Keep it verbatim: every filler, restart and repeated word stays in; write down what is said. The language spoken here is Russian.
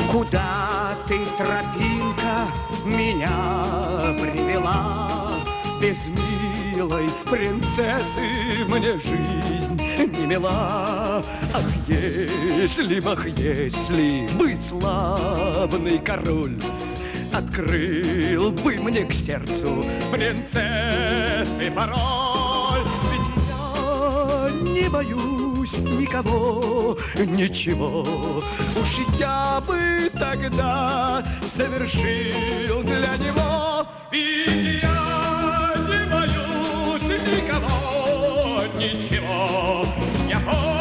Куда ты, тропинка, меня привела? Без милой принцессы мне жизнь не мила. Ах, если б, ах, если бы славный король открыл бы мне к сердцу принцессы пароль. Ведь я не боюсь никого, ничего. Уж я бы тогда совершил для него. Ведь я не боюсь никого, ничего. Я